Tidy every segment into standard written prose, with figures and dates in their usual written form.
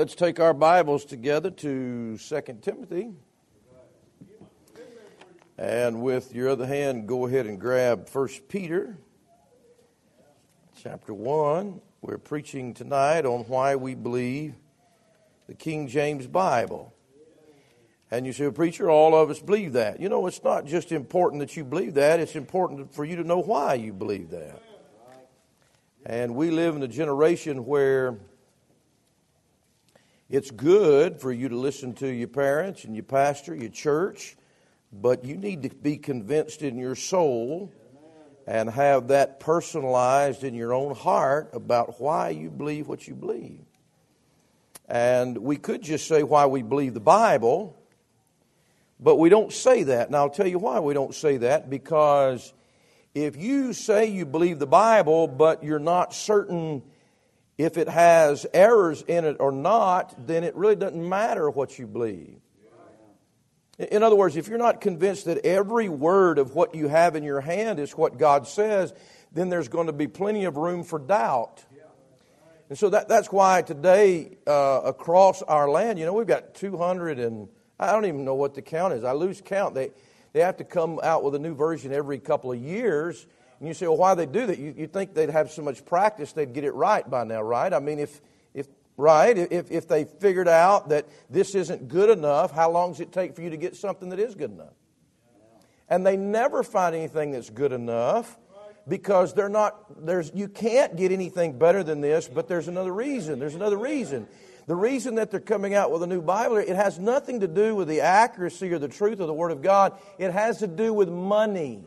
let's take our Bibles together to 2 Timothy. And with your other hand, go ahead and grab 1 Peter chapter 1. We're preaching tonight on why we believe the King James Bible. And you say, well, preacher, all of us believe that. You know, it's not just important that you believe that. It's important for you to know why you believe that. And we live in a generation where it's good for you to listen to your parents and your pastor, your church, but you need to be convinced in your soul and have that personalized in your own heart about why you believe what you believe. And we could just say why we believe the Bible, but we don't say that. Now, I'll tell you why we don't say that, because if you say you believe the Bible, but you're not certain if it has errors in it or not, then it really doesn't matter what you believe. In other words, if you're not convinced that every word of what you have in your hand is what God says, then there's going to be plenty of room for doubt. And so that's why today across our land, you know, we've got 200 and I don't even know what the count is. I lose count. They have to come out with a new version every couple of years. And you say, well, why they do that? You think they'd have so much practice they'd get it right by now, right? I mean, if they figured out that this isn't good enough, how long does it take for you to get something that is good enough? And they never find anything that's good enough because you can't get anything better than this, but there's another reason. The reason that they're coming out with a new Bible, it has nothing to do with the accuracy or the truth of the Word of God. It has to do with money.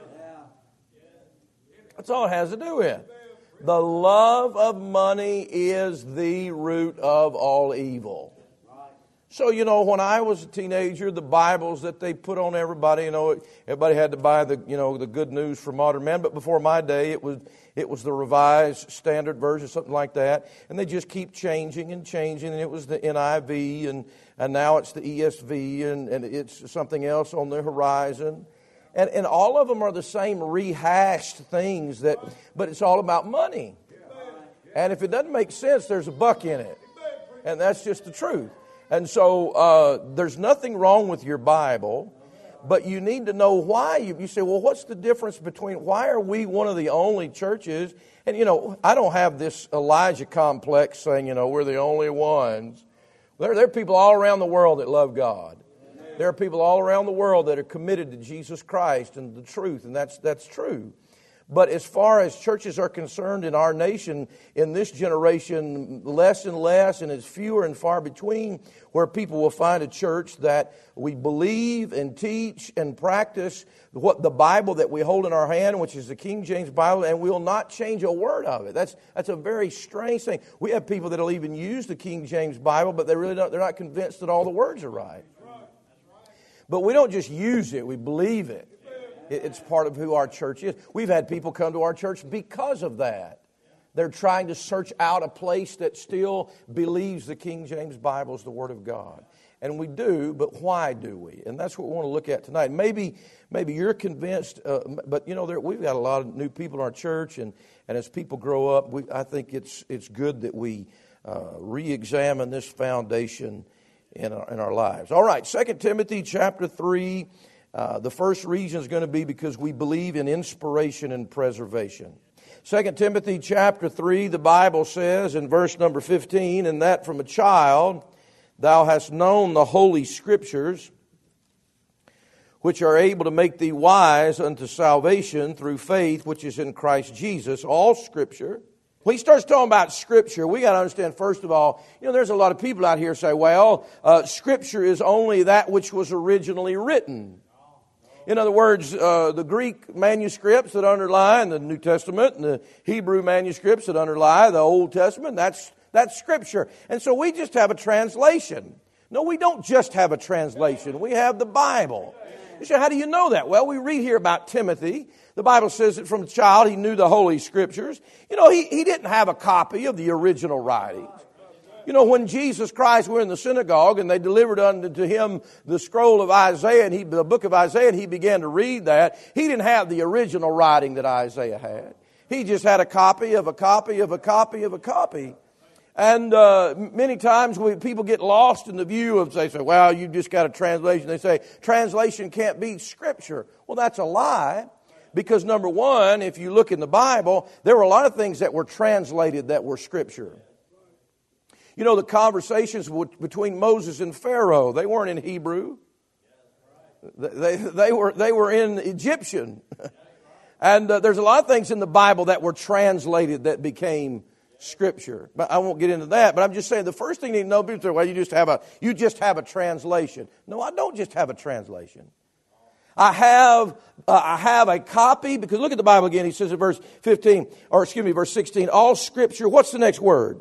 That's all it has to do with. The love of money is the root of all evil. So, you know, when I was a teenager, the Bibles that they put on everybody, you know, everybody had to buy the Good News for Modern Man. But before my day, it was the Revised Standard Version, something like that. And they just keep changing. And it was the NIV, and now it's the ESV, and it's something else on the horizon. And all of them are the same rehashed things, but it's all about money. And if it doesn't make sense, there's a buck in it. And that's just the truth. And so there's nothing wrong with your Bible, but you need to know why. You say, well, what's the difference between why are we one of the only churches? And, you know, I don't have this Elijah complex saying, you know, we're the only ones. There are people all around the world that love God. There are people all around the world that are committed to Jesus Christ and the truth, and that's true. But as far as churches are concerned in our nation, in this generation, less and less, and it's fewer and far between where people will find a church that we believe and teach and practice what the Bible that we hold in our hand, which is the King James Bible, and we will not change a word of it. That's a very strange thing. We have people that will even use the King James Bible, but they're not convinced that all the words are right. But we don't just use it, we believe it. It's part of who our church is. We've had people come to our church because of that. They're trying to search out a place that still believes the King James Bible is the Word of God. And we do, but why do we? And that's what we want to look at tonight. Maybe you're convinced, but you know, we've got a lot of new people in our church, and as people grow up, I think it's good that we re-examine this foundation in our lives. All right, 2 Timothy chapter 3. The first reason is going to be because we believe in inspiration and preservation. 2 Timothy chapter 3, the Bible says in verse number 15, and that from a child thou hast known the holy scriptures, which are able to make thee wise unto salvation through faith which is in Christ Jesus. All scripture. When he starts talking about Scripture, we got to understand, first of all, you know, there's a lot of people out here say, well, Scripture is only that which was originally written. In other words, the Greek manuscripts that underlie the New Testament and the Hebrew manuscripts that underlie the Old Testament, that's Scripture. And so we just have a translation. No, we don't just have a translation. We have the Bible. You say, how do you know that? Well, we read here about Timothy. The Bible says that from a child he knew the Holy Scriptures. You know, he didn't have a copy of the original writings. You know, when Jesus Christ were in the synagogue and they delivered unto him the scroll of Isaiah, and the book of Isaiah, and he began to read that, he didn't have the original writing that Isaiah had. He just had a copy of a copy of a copy of a copy. And many times people get lost in the view of, they say, well, you just got a translation. They say, translation can't be Scripture. Well, that's a lie. Because number one, if you look in the Bible, there were a lot of things that were translated that were Scripture. You know, the conversations between Moses and Pharaoh, they weren't in Hebrew. They were in Egyptian. And there's a lot of things in the Bible that were translated that became Scripture. But I won't get into that. But I'm just saying the first thing you need to know, people say, well, you just have a translation. No, I don't just have a translation. I have a copy, because look at the Bible again. He says in verse 16, all Scripture, what's the next word?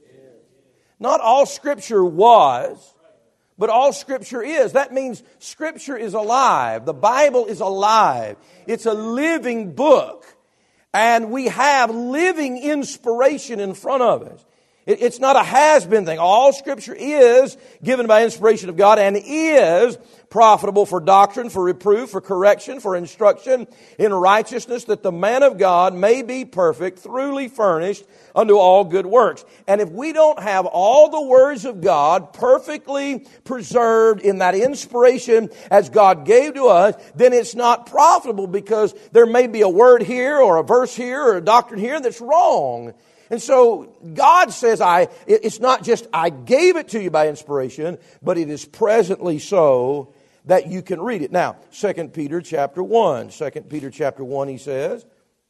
Not all Scripture was, but all Scripture is. That means Scripture is alive. The Bible is alive. It's a living book. And we have living inspiration in front of us. It's not a has-been thing. All Scripture is given by inspiration of God and is profitable for doctrine, for reproof, for correction, for instruction in righteousness, that the man of God may be perfect, thoroughly furnished unto all good works. And if we don't have all the words of God perfectly preserved in that inspiration as God gave to us, then it's not profitable, because there may be a word here or a verse here or a doctrine here that's wrong. And so God says, it's not just I gave it to you by inspiration, but it is presently so that you can read it. Now, 2 Peter chapter 1. 2 Peter chapter 1, he says,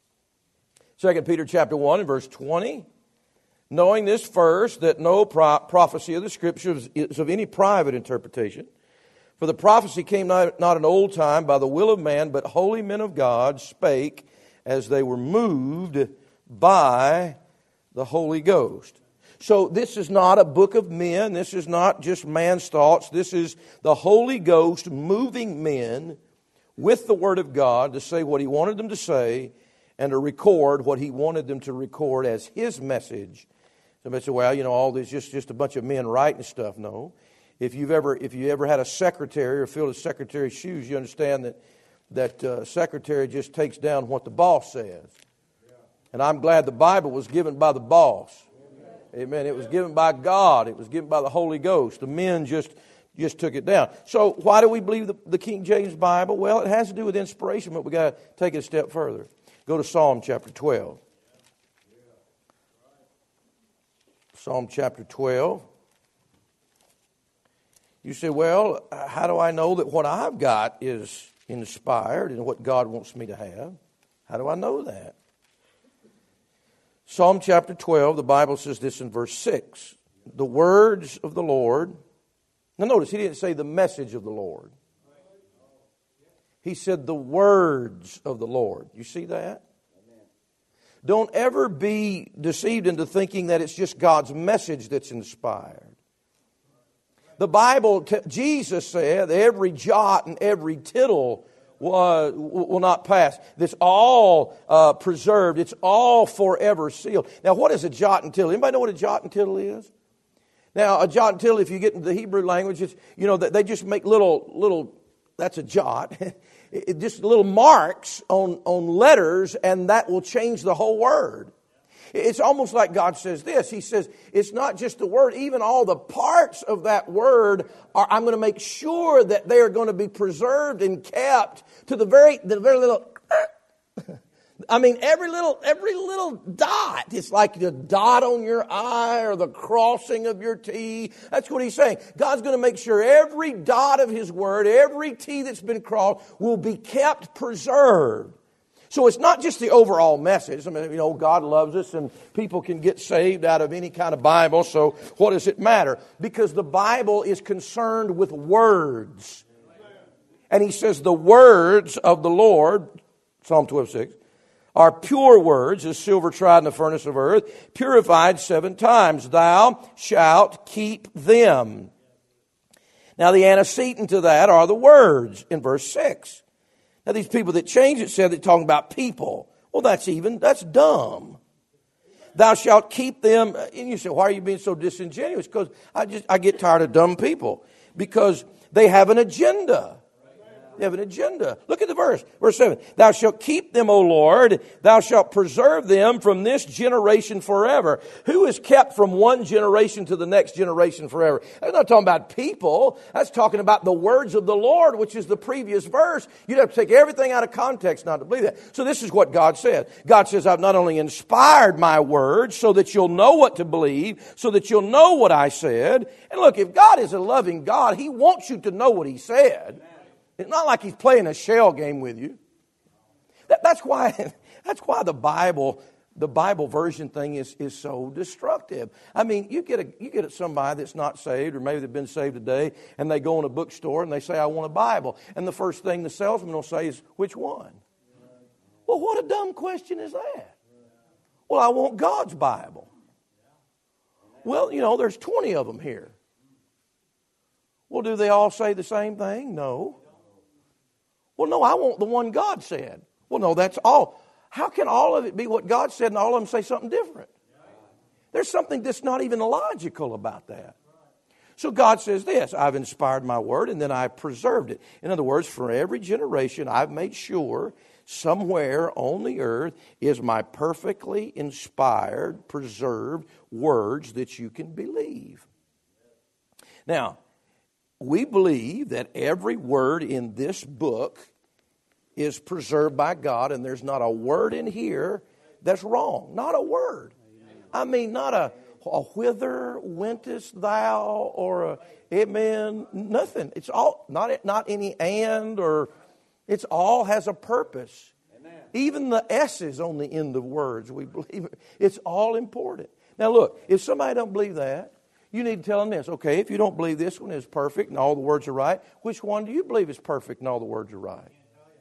2 Peter chapter 1 and verse 20, knowing this first, that no prophecy of the Scriptures is of any private interpretation. For the prophecy came not in old time by the will of man, but holy men of God spake as they were moved by the Holy Ghost. So this is not a book of men. This is not just man's thoughts. This is the Holy Ghost moving men with the Word of God to say what He wanted them to say and to record what He wanted them to record as His message. Somebody say, well, all this is just a bunch of men writing stuff. No. If you ever had a secretary or filled a secretary's shoes, you understand that secretary just takes down what the boss says. And I'm glad the Bible was given by the boss. Amen. It was given by God. It was given by the Holy Ghost. The men just took it down. So why do we believe the King James Bible? Well, it has to do with inspiration, but we've got to take it a step further. Go to Psalm chapter 12. Psalm chapter 12. You say, well, how do I know that what I've got is inspired and what God wants me to have? How do I know that? Psalm chapter 12, the Bible says this in verse 6. The words of the Lord. Now notice, he didn't say the message of the Lord. He said the words of the Lord. You see that? Don't ever be deceived into thinking that it's just God's message that's inspired. The Bible, Jesus said, every jot and every tittle will not pass. It's all preserved. It's all forever sealed. Now, what is a jot and tittle? Anybody know what a jot and tittle is? Now, a jot and tittle, if you get into the Hebrew language, it's, they just make little. That's a jot. Just little marks on letters, and that will change the whole word. It's almost like God says this. He says, it's not just the word, even all the parts of that word I'm going to make sure that they are going to be preserved and kept to the very little, every little dot. It's like the dot on your I or the crossing of your T. That's what he's saying. God's going to make sure every dot of His word, every T that's been crossed will be kept preserved. So it's not just the overall message. God loves us and people can get saved out of any kind of Bible. So what does it matter? Because the Bible is concerned with words. And he says the words of the Lord, Psalm 12:6, are pure words, as silver tried in the furnace of earth, purified 7 times. Thou shalt keep them. Now the antecedent to that are the words in verse 6. Now, these people that change it said they're talking about people. Well, that's dumb. Thou shalt keep them. And you say, why are you being so disingenuous? Because I get tired of dumb people. Because they have an agenda. They have an agenda. Look at the verse. Verse 7. Thou shalt keep them, O Lord. Thou shalt preserve them from this generation forever. Who is kept from one generation to the next generation forever? That's not talking about people. That's talking about the words of the Lord, which is the previous verse. You'd have to take everything out of context not to believe that. So this is what God said. God says, I've not only inspired my words so that you'll know what to believe, so that you'll know what I said. And look, if God is a loving God, He wants you to know what He said. It's not like He's playing a shell game with you. That's why the Bible version thing is so destructive. I mean, you get somebody that's not saved, or maybe they've been saved today, and they go in a bookstore and they say, I want a Bible. And the first thing the salesman will say is, which one? Well, what a dumb question is that? Well, I want God's Bible. Well, there's 20 of them here. Well, do they all say the same thing? No. Well, no, I want the one God said. Well, no, that's all. How can all of it be what God said and all of them say something different? There's something that's not even logical about that. So God says this, I've inspired my word and then I preserved it. In other words, for every generation I've made sure somewhere on the earth is my perfectly inspired, preserved words that you can believe. Now, we believe that every word in this book is preserved by God, and there's not a word in here that's wrong. Not a word. I mean, not a whither wentest thou or a amen. Nothing. It's all not any and, or it's all has a purpose. Amen. Even the S's on the end of words, we believe it. It's all important. Now look, if somebody don't believe that, you need to tell them this. Okay, if you don't believe this one is perfect and all the words are right, which one do you believe is perfect and all the words are right?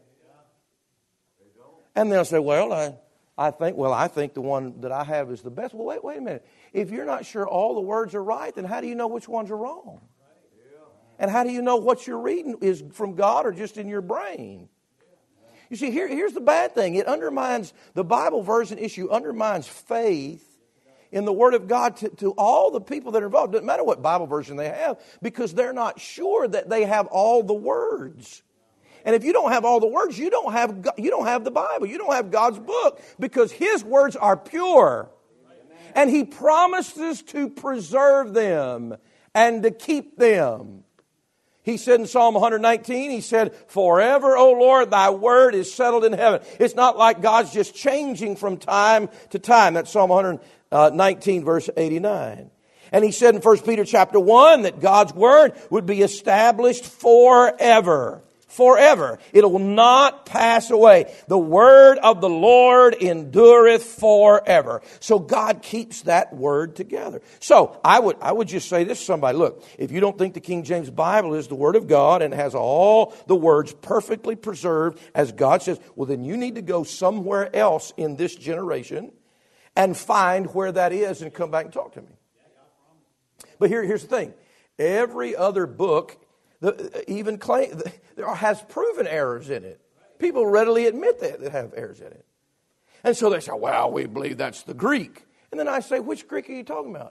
And they'll say, well, I think the one that I have is the best. Well, wait a minute. If you're not sure all the words are right, then how do you know which ones are wrong? And how do you know what you're reading is from God or just in your brain? You see, here's the bad thing. It undermines, the Bible version issue undermines faith in the Word of God to all the people that are involved. It doesn't matter what Bible version they have, because they're not sure that they have all the words. And if you don't have all the words, you don't have the Bible. You don't have God's book, because His words are pure. And He promises to preserve them and to keep them. He said in Psalm 119, He said, forever, O Lord, Thy word is settled in heaven. It's not like God's just changing from time to time. That's Psalm 119, verse 89. And He said in 1 Peter chapter 1 that God's word would be established forever. Forever. It will not pass away. The word of the Lord endureth forever. So God keeps that word together. So I would just say this to somebody. Look, if you don't think the King James Bible is the word of God and has all the words perfectly preserved as God says, well, then you need to go somewhere else in this generation and find where that is and come back and talk to me. But here's the thing. Every other book even claim there has proven errors in it. People readily admit that have errors in it. And so they say, well, we believe that's the Greek. And then I say, which Greek are you talking about?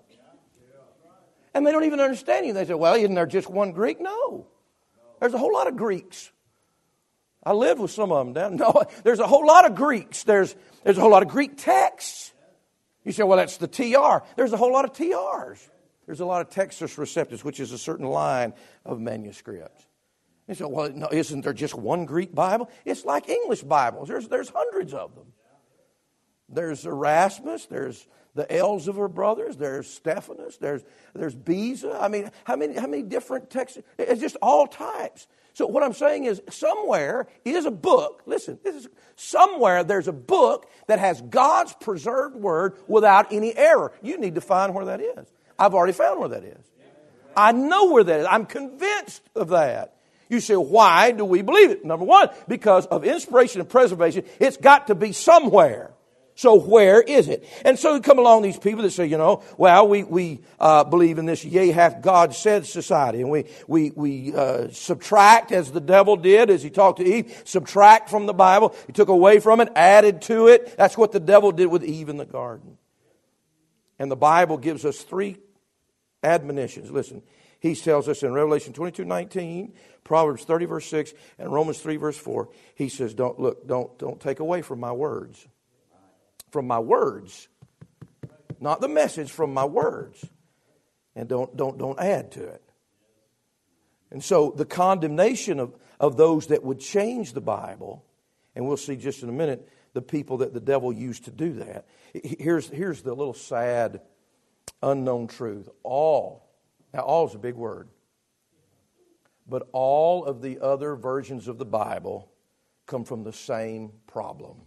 And they don't even understand you. They say, well, isn't there just one Greek? No. There's a whole lot of Greeks. I lived with some of them down. No, there's a whole lot of Greeks. There's a whole lot of Greek texts. You say, well, that's the TR. There's a whole lot of TRs. There's a lot of Textus Receptus, which is a certain line of manuscripts. You say, well, no, isn't there just one Greek Bible? It's like English Bibles. There's hundreds of them. There's Erasmus. There's the Elzevir brothers. There's Stephanus. There's Beza. I mean, how many different texts? It's just all types. So what I'm saying is, somewhere is a book. Listen, somewhere there's a book that has God's preserved word without any error. You need to find where that is. I've already found where that is. I know where that is. I'm convinced of that. You say, why do we believe it? Number one, because of inspiration and preservation. It's got to be somewhere. So where is it? And so come along these people that say, well, we believe in this yea hath God said society. And we subtract, as the devil did as he talked to Eve, subtract from the Bible. He took away from it, added to it. That's what the devil did with Eve in the garden. And the Bible gives us three admonitions. Listen, he tells us in Revelation 22:19, Proverbs 30 verse 6, and Romans 3 verse 4. He says, don't take away from my words. From my words. Not the message, from my words. And don't add to it. And so the condemnation of those that would change the Bible, and we'll see just in a minute the people that the devil used to do that. Here's the little sad, unknown truth. All is a big word. But all of the other versions of the Bible come from the same problem.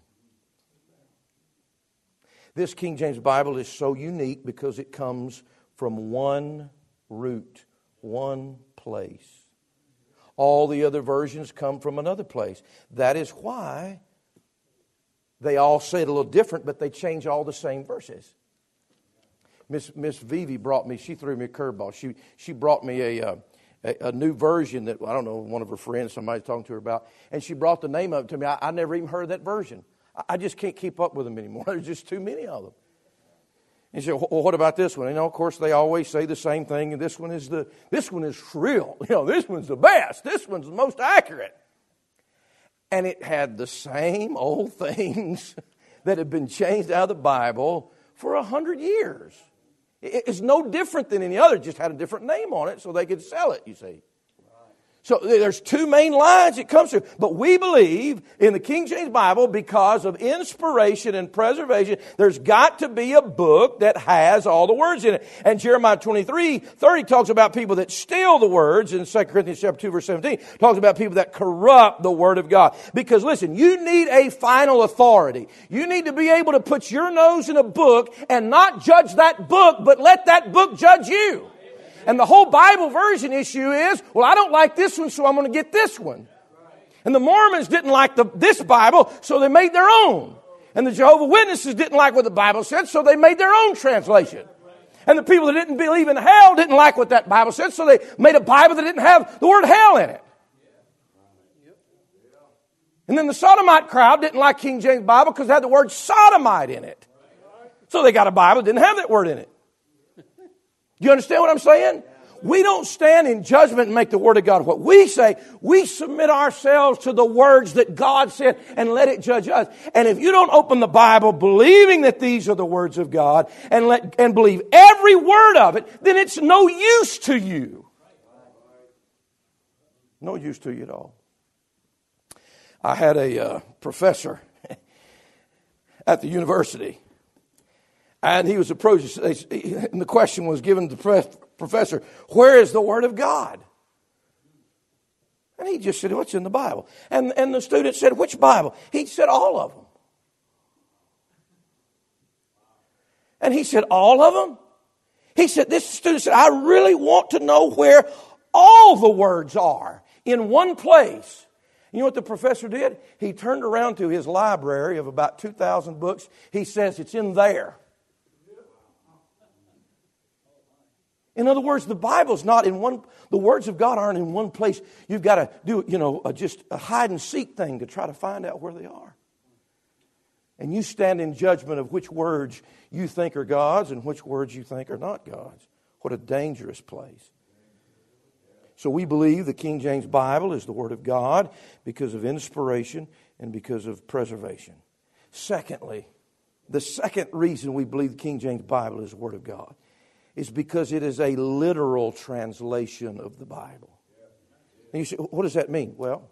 This King James Bible is so unique because it comes from one root, one place. All the other versions come from another place. That is why they all say it a little different, but they change all the same verses. Miss Vivi brought me, she threw me a curveball. She brought me a new version that, I don't know, one of her friends, somebody talking to her about, and she brought the name of it to me. I never even heard that version. I just can't keep up with them anymore. There's just too many of them. And she said, well, what about this one? You know, of course, they always say the same thing, and this one is real. You know, this one's the best. This one's the most accurate. And it had the same old things that had been changed out of the Bible for 100 years. It's no different than any other. It just had a different name on it so they could sell it, you see. So there's two main lines it comes to. But we believe in the King James Bible because of inspiration and preservation. There's got to be a book that has all the words in it. And Jeremiah 23:30 talks about people that steal the words. In 2 Corinthians chapter 2 verse 17 talks about people that corrupt the Word of God. Because listen, you need a final authority. You need to be able to put your nose in a book and not judge that book, but let that book judge you. And the whole Bible version issue is, well, I don't like this one, so I'm going to get this one. And the Mormons didn't like this Bible, so they made their own. And the Jehovah's Witnesses didn't like what the Bible said, so they made their own translation. And the people that didn't believe in hell didn't like what that Bible said, so they made a Bible that didn't have the word hell in it. And then the Sodomite crowd didn't like King James Bible because it had the word sodomite in it. So they got a Bible that didn't have that word in it. Do you understand what I'm saying? We don't stand in judgment and make the Word of God what we say. We submit ourselves to the words that God said and let it judge us. And if you don't open the Bible believing that these are the words of God and believe every word of it, then it's no use to you. No use to you at all. I had a professor at the university. And he was approached, and the question was given to the professor, where is the Word of God? And he just said, what's in the Bible? And the student said, which Bible? He said, all of them. And he said, all of them? He said, this student said, I really want to know where all the words are in one place. You know what the professor did? He turned around to his library of about 2,000 books. He says, it's in there. In other words, the Bible's not in one, the words of God aren't in one place. You've got to do, just a hide and seek thing to try to find out where they are. And you stand in judgment of which words you think are God's and which words you think are not God's. What a dangerous place. So we believe the King James Bible is the Word of God because of inspiration and because of preservation. Secondly, the second reason we believe the King James Bible is the Word of God is because it is a literal translation of the Bible. And you say, what does that mean? Well,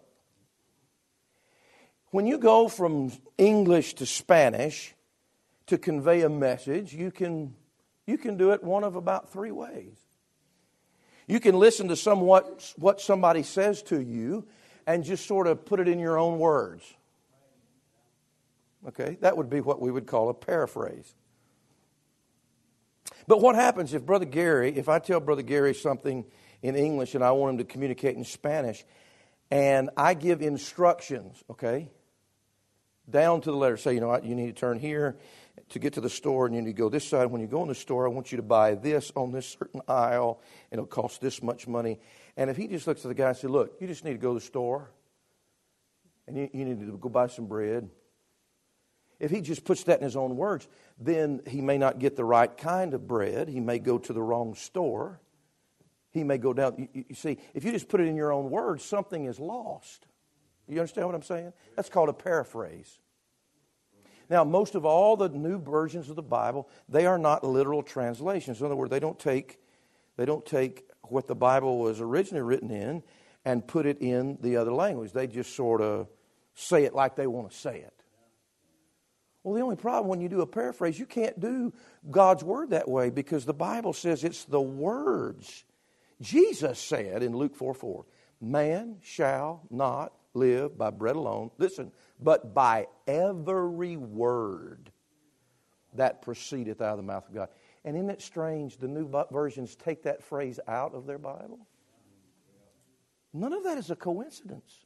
when you go from English to Spanish to convey a message, you can do it one of about three ways. You can listen to what somebody says to you and just sort of put it in your own words. Okay, that would be what we would call a paraphrase. But what happens if I tell Brother Gary something in English and I want him to communicate in Spanish, and I give instructions, okay, down to the letter. Say, you need to turn here to get to the store, and you need to go this side. When you go in the store, I want you to buy this on this certain aisle, and it'll cost this much money. And if he just looks at the guy and says, look, you just need to go to the store, and you need to go buy some bread. If he just puts that in his own words, then he may not get the right kind of bread. He may go to the wrong store. He may go down. You see, if you just put it in your own words, something is lost. You understand what I'm saying? That's called a paraphrase. Now, most of all the new versions of the Bible, they are not literal translations. In other words, they don't take what the Bible was originally written in and put it in the other language. They just sort of say it like they want to say it. Well, the only problem when you do a paraphrase, you can't do God's Word that way because the Bible says it's the words. Jesus said in Luke 4:4, man shall not live by bread alone, listen, but by every word that proceedeth out of the mouth of God. And isn't it strange, the new versions take that phrase out of their Bible? None of that is a coincidence.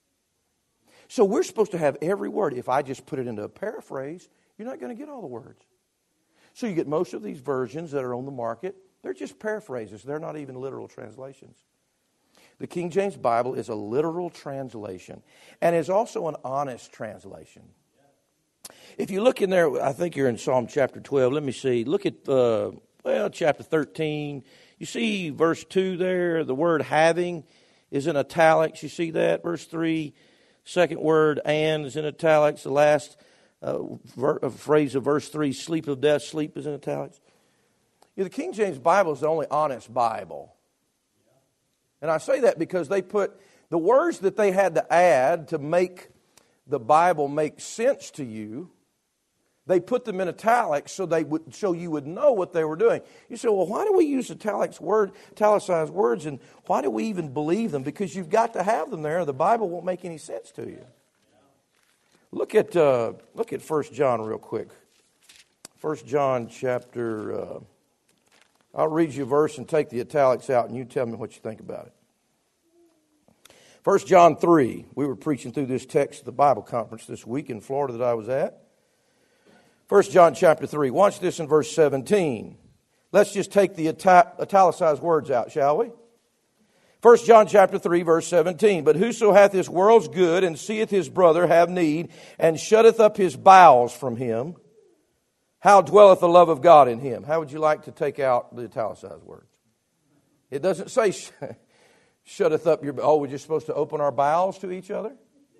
So we're supposed to have every word. If I just put it into a paraphrase, you're not going to get all the words. So you get most of these versions that are on the market, they're just paraphrases. They're not even literal translations. The King James Bible is a literal translation and is also an honest translation. If you look in there, I think you're in Psalm chapter 12. Let me see. Look at, chapter 13. You see verse 2 there, the word having is in italics. You see that? Verse 3, second word and is in italics. The last phrase of verse 3, sleep of death, sleep is in italics. The King James Bible is the only honest Bible. And I say that because they put the words that they had to add to make the Bible make sense to you, they put them in italics so you would know what they were doing. You say, well, why do we use italicized words, and why do we even believe them? Because you've got to have them there, or the Bible won't make any sense to you. Look at 1 John real quick. 1 John chapter... I'll read you a verse and take the italics out, and you tell me what you think about it. 1 John 3. We were preaching through this text at the Bible conference this week in Florida that I was at. 1 John chapter 3. Watch this in verse 17. Let's just take the italicized words out, shall we? 1 John chapter 3, verse 17. But whoso hath this world's good, and seeth his brother have need, and shutteth up his bowels from him, how dwelleth the love of God in him? How would you like to take out the italicized words? It doesn't say shutteth up your... Oh, we're just supposed to open our bowels to each other?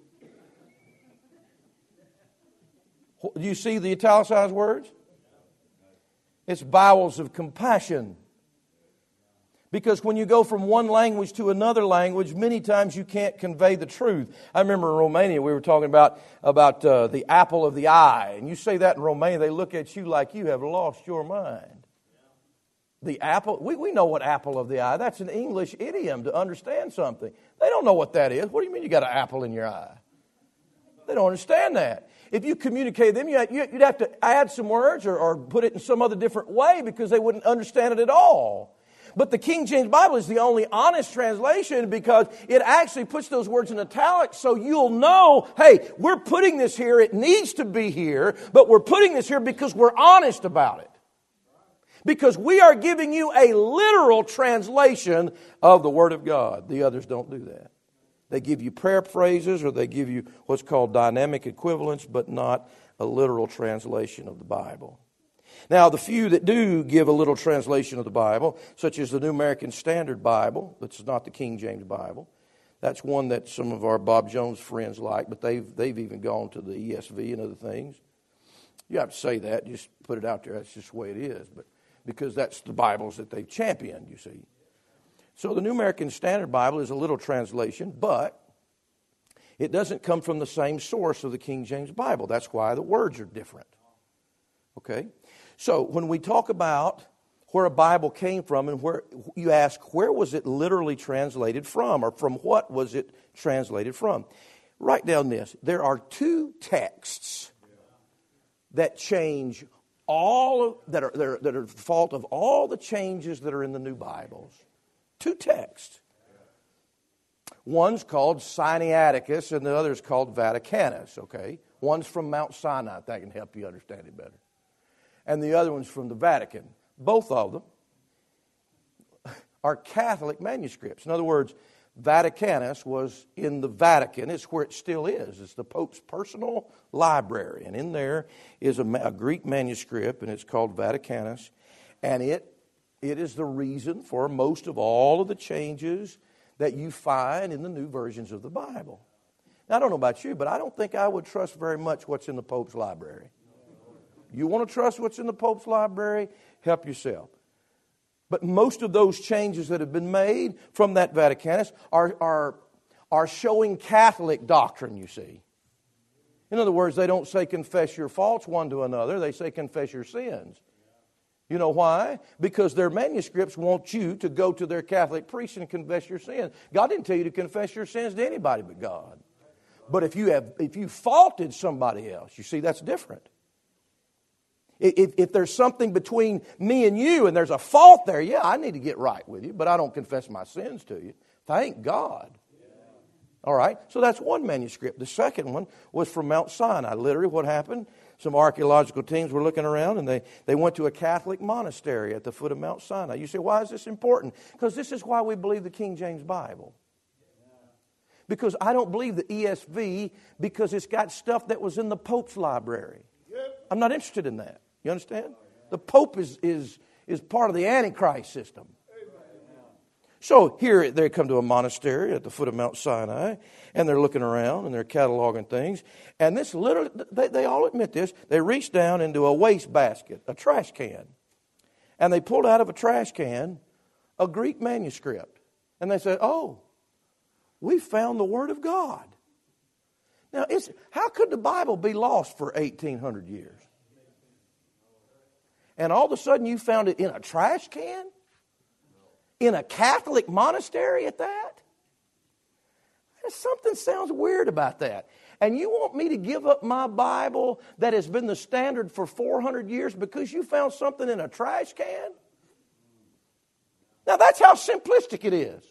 Do you see the italicized words? It's bowels of compassion. Because when you go from one language to another language, many times you can't convey the truth. I remember in Romania we were talking about the apple of the eye. And you say that in Romania, they look at you like you have lost your mind. The apple, we know what apple of the eye. That's an English idiom to understand something. They don't know what that is. What do you mean you got an apple in your eye? They don't understand that. If you communicate them, you'd have to add some words or put it in some other different way because they wouldn't understand it at all. But the King James Bible is the only honest translation because it actually puts those words in italics so you'll know, hey, we're putting this here, it needs to be here, but we're putting this here because we're honest about it. Because we are giving you a literal translation of the Word of God. The others don't do that. They give you paraphrases or they give you what's called dynamic equivalence, but not a literal translation of the Bible. Now, the few that do give a little translation of the Bible, such as the New American Standard Bible, that's not the King James Bible. That's one that some of our Bob Jones friends like, but they've even gone to the ESV and other things. You have to say that, just put it out there. That's just the way it is, but because that's the Bibles that they've championed, you see. So the New American Standard Bible is a little translation, but it doesn't come from the same source of the King James Bible. That's why the words are different. Okay? So when we talk about where a Bible came from and where you ask, where was it literally translated from, or from what was it translated from? Write down this. There are two texts that change that are the fault of all the changes that are in the new Bibles. Two texts. One's called Sinaiticus and the other's called Vaticanus, okay? One's from Mount Sinai, if that can help you understand it better. And the other one's from the Vatican. Both of them are Catholic manuscripts. In other words, Vaticanus was in the Vatican. It's where it still is. It's the Pope's personal library. And in there is a Greek manuscript, and it's called Vaticanus. And it is the reason for most of all of the changes that you find in the new versions of the Bible. Now, I don't know about you, but I don't think I would trust very much what's in the Pope's library. You want to trust what's in the Pope's library? Help yourself. But most of those changes that have been made from that Vaticanus are showing Catholic doctrine, you see. In other words, they don't say confess your faults one to another. They say confess your sins. You know why? Because their manuscripts want you to go to their Catholic priest and confess your sins. God didn't tell you to confess your sins to anybody but God. But if you faulted somebody else, you see, that's different. If there's something between me and you and there's a fault there, yeah, I need to get right with you, but I don't confess my sins to you. Thank God. All right, so that's one manuscript. The second one was from Mount Sinai. Literally what happened, some archaeological teams were looking around and they went to a Catholic monastery at the foot of Mount Sinai. You say, why is this important? Because this is why we believe the King James Bible. Because I don't believe the ESV because it's got stuff that was in the Pope's library. I'm not interested in that. You understand? The Pope is part of the Antichrist system. So here they come to a monastery at the foot of Mount Sinai, and they're looking around and they're cataloging things. And this literally, they all admit this, they reached down into a wastebasket, a trash can. And they pulled out of a trash can a Greek manuscript. And they said, oh, we found the Word of God. Now, how could the Bible be lost for 1,800 years? And all of a sudden you found it in a trash can? In a Catholic monastery at that? Something sounds weird about that. And you want me to give up my Bible that has been the standard for 400 years because you found something in a trash can? Now that's how simplistic it is.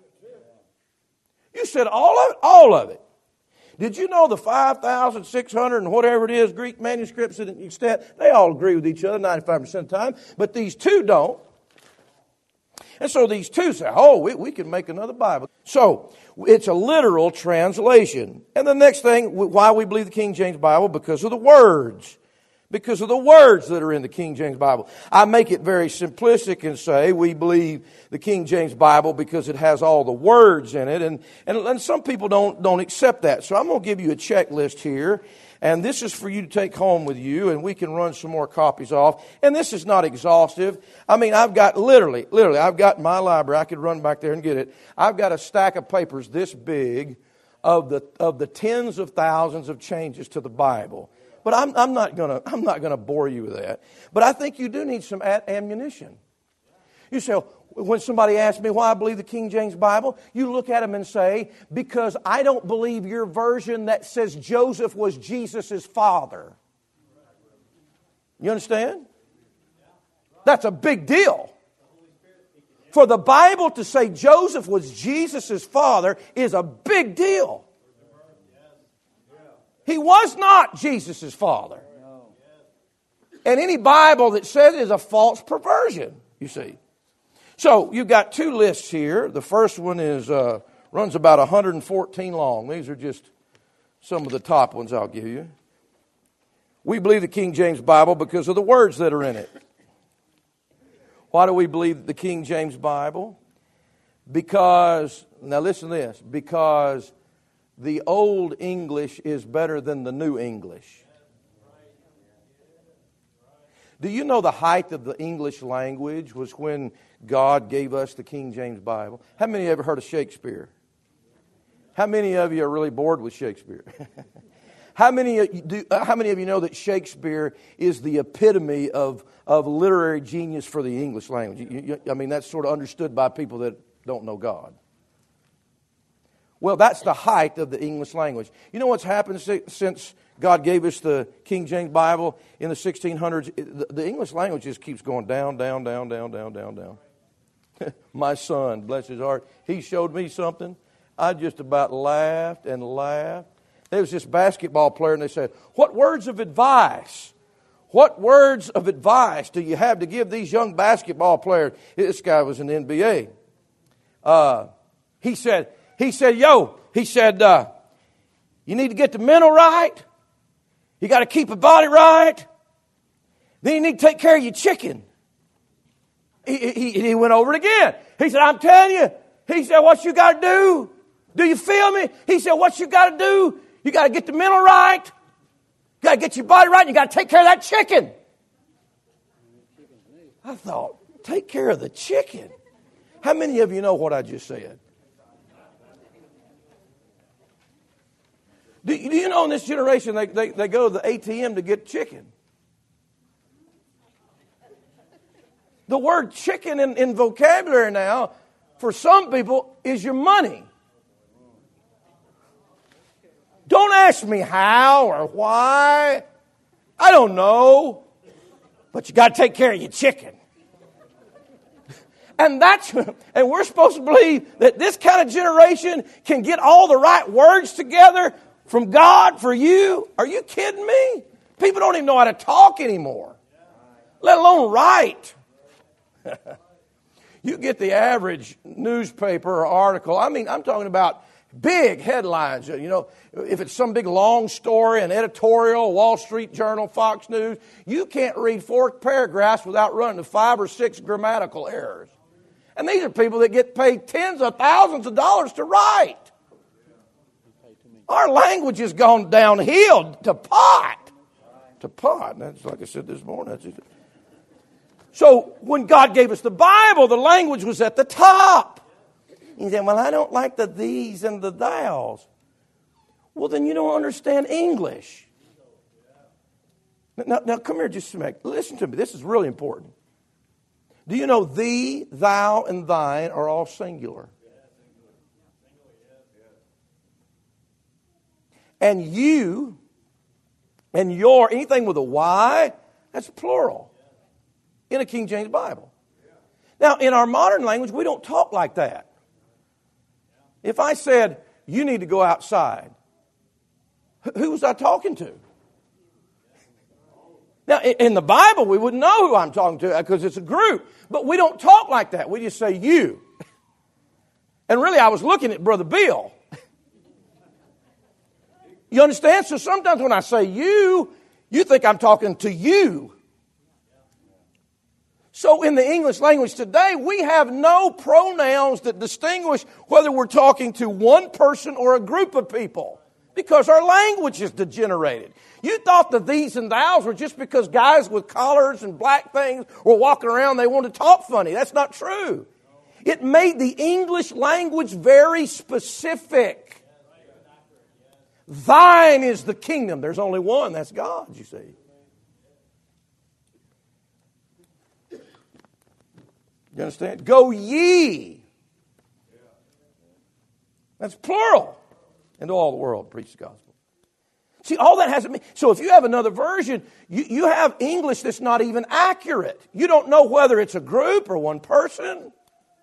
You said all of it? All of it. Did you know the 5,600 and whatever it is Greek manuscripts that extent, they all agree with each other 95% of the time, but these two don't. And so these two say, oh, we can make another Bible. So it's a literal translation. And the next thing, why we believe the King James Bible? Because of the words. Because of the words that are in the King James Bible. I make it very simplistic and say we believe the King James Bible because it has all the words in it. And some people don't accept that. So I'm going to give you a checklist here. And this is for you to take home with you, and we can run some more copies off. And this is not exhaustive. I mean, I've got literally, I've got in my library, I could run back there and get it. I've got a stack of papers this big of the tens of thousands of changes to the Bible. But I'm not gonna bore you with that. But I think you do need some ammunition. You say, when somebody asks me why I believe the King James Bible, you look at them and say, because I don't believe your version that says Joseph was Jesus' father. You understand? That's a big deal. For the Bible to say Joseph was Jesus' father is a big deal. He was not Jesus' father. And any Bible that says it is a false perversion, you see. So you've got two lists here. The first one is runs about 114 long. These are just some of the top ones I'll give you. We believe the King James Bible because of the words that are in it. Why do we believe the King James Bible? Because, now listen to this, because the Old English is better than the New English. Do you know the height of the English language was when God gave us the King James Bible? How many of you ever heard of Shakespeare? How many of you are really bored with Shakespeare? How many of you know that Shakespeare is the epitome of literary genius for the English language? I mean, that's sort of understood by people that don't know God. Well, that's the height of the English language. You know what's happened since God gave us the King James Bible in the 1600s? The English language just keeps going down, down, down, down, down, down, down. My son, bless his heart, he showed me something. I just about laughed and laughed. There was this basketball player, and they said, what words of advice do you have to give these young basketball players? This guy was in the NBA. He said, you need to get the mental right. You got to keep the body right. Then you need to take care of your chicken. He went over it again. He said, I'm telling you. He said, what you got to do? Do you feel me? He said, what you got to do? You got to get the mental right. You got to get your body right. And you got to take care of that chicken. I thought, take care of the chicken. How many of you know what I just said? Do you know in this generation they go to the ATM to get chicken? The word chicken in vocabulary now, for some people, is your money. Don't ask me how or why. I don't know. But you got to take care of your chicken. And we're supposed to believe that this kind of generation can get all the right words together from God for you. Are you kidding me? People don't even know how to talk anymore, let alone write. You get the average newspaper or article. I mean, I'm talking about big headlines. You know, if it's some big long story, an editorial, Wall Street Journal, Fox News, you can't read 4 paragraphs without running to 5 or 6 grammatical errors. And these are people that get paid tens of thousands of dollars to write. Our language has gone downhill to pot. To pot. That's like I said this morning. So when God gave us the Bible, the language was at the top. He said, well, I don't like the these and the thous. Well, then you don't understand English. Now come here just a minute. Listen to me. This is really important. Do you know thee, thou, and thine are all singular? And you and your, anything with a Y, that's plural in a King James Bible. Now, in our modern language, we don't talk like that. If I said, you need to go outside, who was I talking to? Now, in the Bible, we wouldn't know who I'm talking to because it's a group. But we don't talk like that. We just say you. And really, I was looking at Brother Bill. You understand? So sometimes when I say you think I'm talking to you. So in the English language today, we have no pronouns that distinguish whether we're talking to one person or a group of people because our language is degenerated. You thought the these and thous were just because guys with collars and black things were walking around, they wanted to talk funny. That's not true. It made the English language very specific. Thine is the kingdom. There's only one. That's God, you see. You understand? Go ye. That's plural. Into all the world, preach the gospel. See, all that has to mean. So if you have another version, you have English that's not even accurate. You don't know whether it's a group or one person.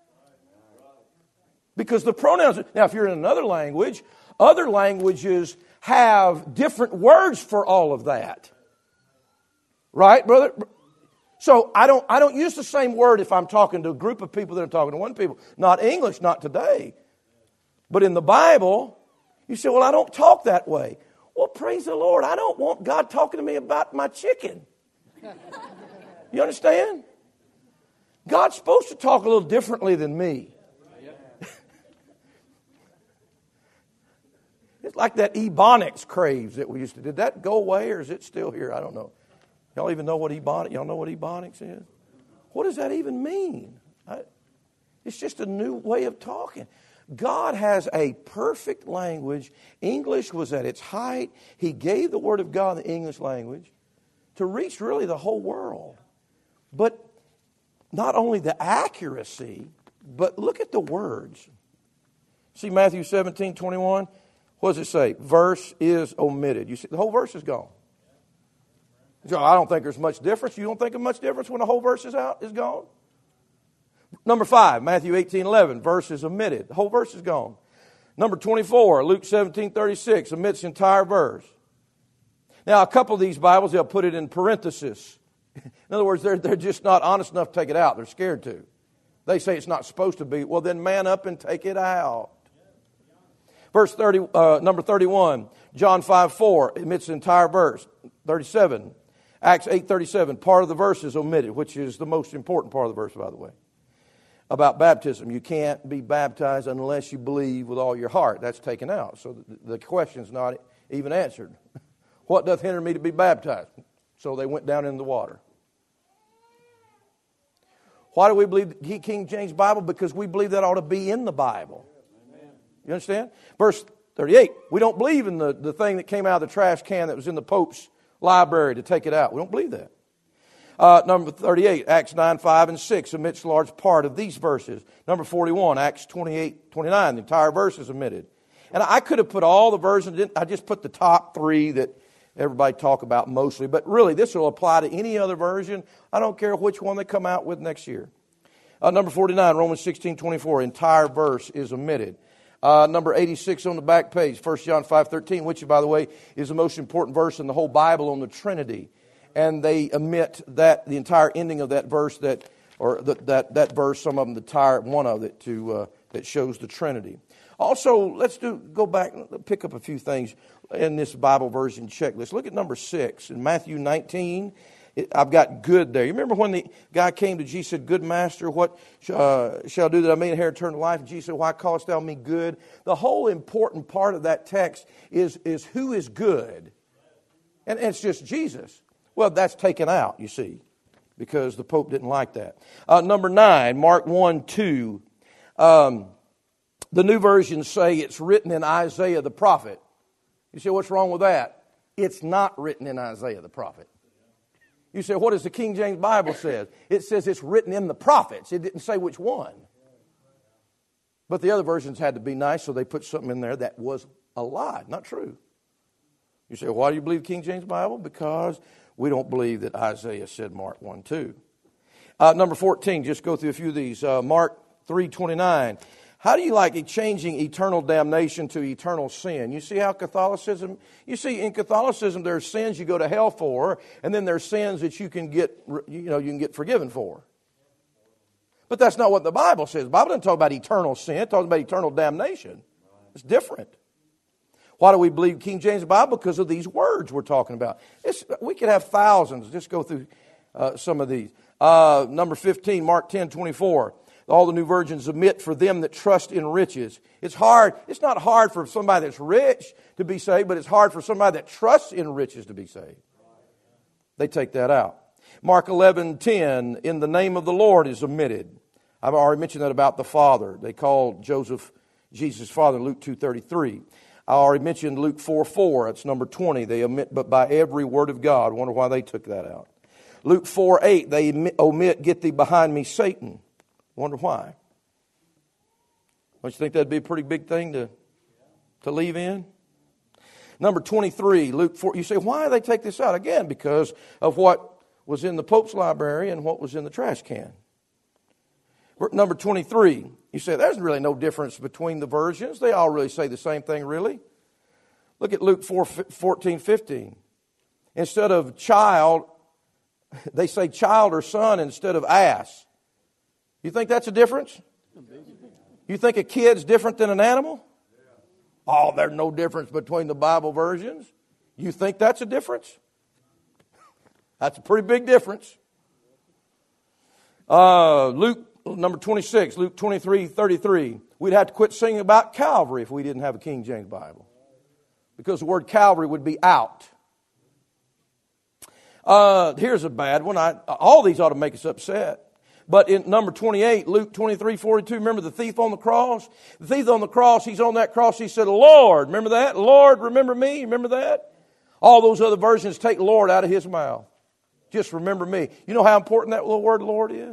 Because the pronouns. Now, if you're in another language, other languages have different words for all of that. Right, brother? So I don't use the same word if I'm talking to a group of people that I'm talking to one people. Not English, not today. But in the Bible, you say, well, I don't talk that way. Well, praise the Lord. I don't want God talking to me about my chicken. You understand? God's supposed to talk a little differently than me. It's like that Ebonics craze that we used to do. Did that go away or is it still here? I don't know. Y'all even know what Ebonics? Y'all know what Ebonics is? What does that even mean? It's just a new way of talking. God has a perfect language. English was at its height. He gave the Word of God in the English language to reach really the whole world. But not only the accuracy, but look at the words. See Matthew 17:21? What does it say? Verse is omitted. You see, the whole verse is gone. So I don't think there's much difference. You don't think there's much difference when the whole verse is gone? Number 5, Matthew 18:11, verse is omitted. The whole verse is gone. Number 24, Luke 17:36, omits the entire verse. Now, a couple of these Bibles, they'll put it in parenthesis. In other words, they're just not honest enough to take it out. They're scared to. They say it's not supposed to be. Well, then man up and take it out. Verse 30, number 31, John 5:4 omits the entire verse. 37, Acts 8:37, part of the verse is omitted, which is the most important part of the verse, by the way. About baptism, you can't be baptized unless you believe with all your heart. That's taken out. So the question's not even answered. What doth hinder me to be baptized? So they went down in the water. Why do we believe the King James Bible? Because we believe that ought to be in the Bible. You understand? Verse 38, we don't believe in the thing that came out of the trash can that was in the Pope's library to take it out. We don't believe that. Number 38, Acts 9, 5, and 6 omits a large part of these verses. Number 41, Acts 28, 29, the entire verse is omitted. And I could have put all the versions in. I just put the top three that everybody talk about mostly. But really, this will apply to any other version. I don't care which one they come out with next year. Number 49, Romans 16, 24, entire verse is omitted. Number 86 on the back page, 1 John 5:13, which, by the way, is the most important verse in the whole Bible on the Trinity. And they omit the entire ending of that verse, that verse, some of them, the entire one of it, that shows the Trinity. Also, let's go back and pick up a few things in this Bible version checklist. Look at number 6 in Matthew 19. I've got good there. You remember when the guy came to Jesus and said, "Good master, what shall I do that I may inherit eternal life?" And Jesus said, "Why callest thou me good?" The whole important part of that text is who is good. And it's just Jesus. Well, that's taken out, you see, because the Pope didn't like that. Number 9, Mark 1:2. The New Versions say it's written in Isaiah the prophet. You say, what's wrong with that? It's not written in Isaiah the prophet. You say, what does the King James Bible say? It says it's written in the prophets. It didn't say which one. But the other versions had to be nice, so they put something in there that was a lie, not true. You say, why do you believe the King James Bible? Because we don't believe that Isaiah said Mark 1:2. Number 14, just go through a few of these. Mark 3:29. How do you like changing eternal damnation to eternal sin? You see how Catholicism, in Catholicism there's sins you go to hell for, and then there's sins that you can get forgiven for. But that's not what the Bible says. The Bible doesn't talk about eternal sin, it talks about eternal damnation. It's different. Why do we believe King James Bible? Because of these words we're talking about. We could have thousands. Just go through some of these. Number 15, Mark 10:24. All the New Versions omit for them that trust in riches. It's hard. It's not hard for somebody that's rich to be saved, but it's hard for somebody that trusts in riches to be saved. They take that out. Mark 11:10, in the name of the Lord is omitted. I've already mentioned that about the Father. They called Joseph Jesus' father in Luke 2:33. I already mentioned Luke 4:4. That's number 20. They omit, but by every word of God. I wonder why they took that out. Luke 4:8, they omit, get thee behind me, Satan. Wonder why. Don't you think that'd be a pretty big thing to leave in? Number 23, Luke 4. You say, why do they take this out? Again, because of what was in the Pope's library and what was in the trash can. Number 23, you say, there's really no difference between the versions. They all really say the same thing, really. Look at Luke 4:14-15. Instead of child, they say child or son instead of ass. You think that's a difference? You think a kid's different than an animal? Oh, there's no difference between the Bible versions. You think that's a difference? That's a pretty big difference. Luke, number 26, Luke 23:33. We'd have to quit singing about Calvary if we didn't have a King James Bible. Because the word Calvary would be out. Here's a bad one. All these ought to make us upset. But in number 28, Luke 23:42, remember the thief on the cross? The thief on the cross, he's on that cross, he said, Lord, remember that? Lord, remember me? Remember that? All those other versions take Lord out of his mouth. Just remember me. You know how important that little word Lord is?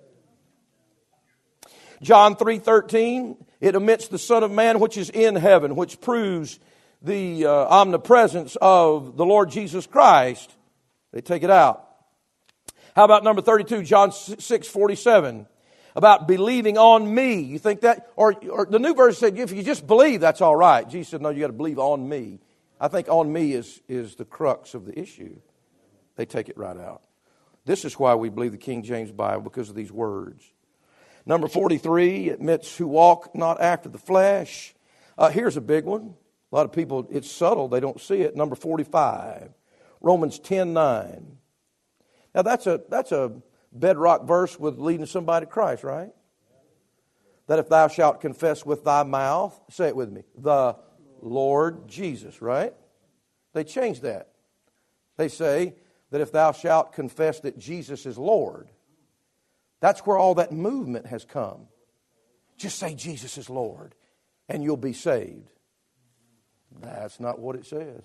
John 3:13, it omits the Son of Man which is in heaven, which proves the omnipresence of the Lord Jesus Christ. They take it out. How about number 32, John 6:47, about believing on me? You think that, or the New Version said, if you just believe, that's all right. Jesus said, no, you got to believe on me. I think on me is the crux of the issue. They take it right out. This is why we believe the King James Bible, because of these words. Number 43 admits who walk not after the flesh. Here's a big one. A lot of people, it's subtle, they don't see it. Number 45, Romans 10:9. Now that's a bedrock verse with leading somebody to Christ, right? That if thou shalt confess with thy mouth, say it with me, the Lord Jesus, right? They changed that. They say that if thou shalt confess that Jesus is Lord, that's where all that movement has come. Just say Jesus is Lord and you'll be saved. That's not what it says.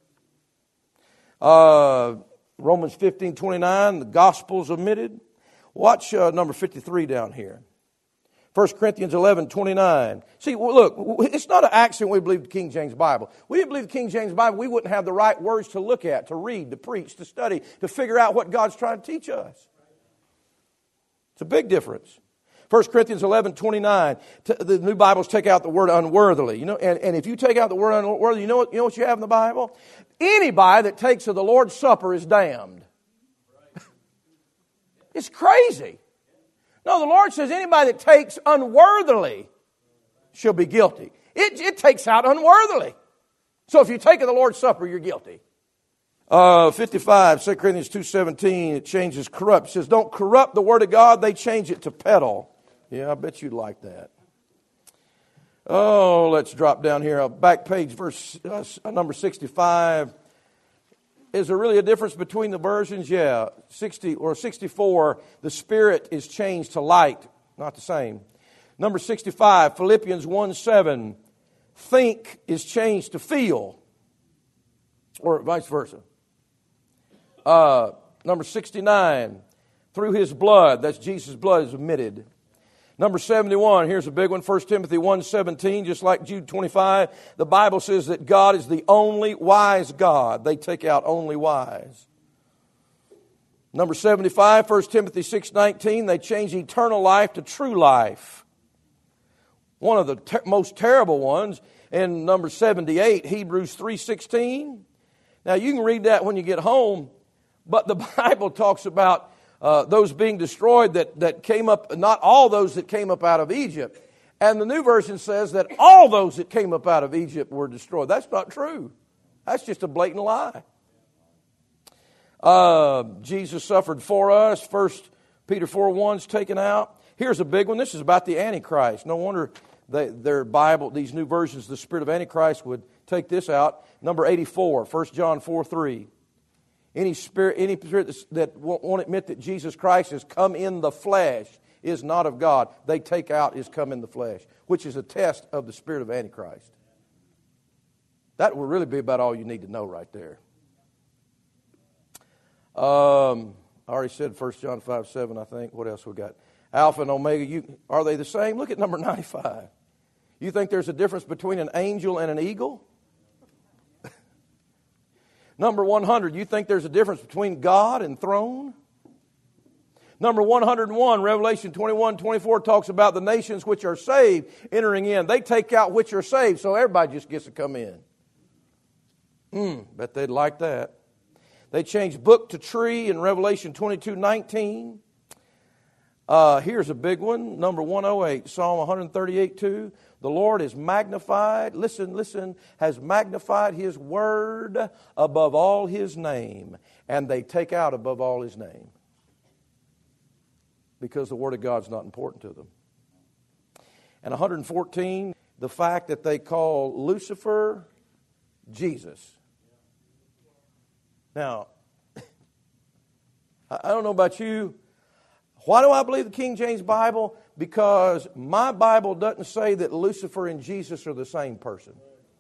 Romans 15:29, the gospel's omitted. Watch number 53 down here. 1 Corinthians 11:29. See, look, it's not an accident we believe the King James Bible. We didn't believe the King James Bible, we wouldn't have the right words to look at, to read, to preach, to study, to figure out what God's trying to teach us. It's a big difference. 1 Corinthians 11:29. The New Bibles take out the word unworthily. You know, and if you take out the word unworthily, you know what you have in the Bible? Anybody that takes of the Lord's Supper is damned. It's crazy. No, the Lord says anybody that takes unworthily shall be guilty. It takes out unworthily. So if you take of the Lord's Supper, you're guilty. 55, 2 Corinthians 2:17, it changes corrupt. It says, don't corrupt the word of God. They change it to peddle. Yeah, I bet you'd like that. Oh, let's drop down here. Back page, verse number 65. Is there really a difference between the versions? Yeah, 60 or 64, the Spirit is changed to light. Not the same. Number 65, Philippians 1:7, think is changed to feel. Or vice versa. Number 69, through His blood, that's Jesus' blood, is omitted. Number 71, here's a big one, 1 Timothy 1:17, just like Jude 25, the Bible says that God is the only wise God. They take out only wise. Number 75, 1 Timothy 6:19, they change eternal life to true life. One of the most terrible ones, in number 78, Hebrews 3:16. Now you can read that when you get home, but the Bible talks about those being destroyed that came up, not all those that came up out of Egypt. And the New Version says that all those that came up out of Egypt were destroyed. That's not true. That's just a blatant lie. Jesus suffered for us. 1 Peter 4:1's taken out. Here's a big one. This is about the Antichrist. No wonder their Bible, these new versions, the spirit of Antichrist would take this out. Number 84, 1 John 4:3. Any spirit that won't admit that Jesus Christ has come in the flesh is not of God. They take out is come in the flesh, which is a test of the spirit of Antichrist. That will really be about all you need to know right there. I already said 1 John 5:7, I think. What else we got? Alpha and Omega, are they the same? Look at number 95. You think there's a difference between an angel and an eagle? Number 100, you think there's a difference between God and throne? Number 101, Revelation 21:24 talks about the nations which are saved entering in. They take out which are saved, so everybody just gets to come in. Bet they'd like that. They changed book to tree in Revelation 22:19. Here's a big one, number 108, Psalm 138:2. The Lord is magnified, listen, has magnified His word above all His name. And they take out above all His name. Because the word of God's not important to them. And 114, the fact that they call Lucifer Jesus. Now, I don't know about you. Why do I believe the King James Bible? Because my Bible doesn't say that Lucifer and Jesus are the same person.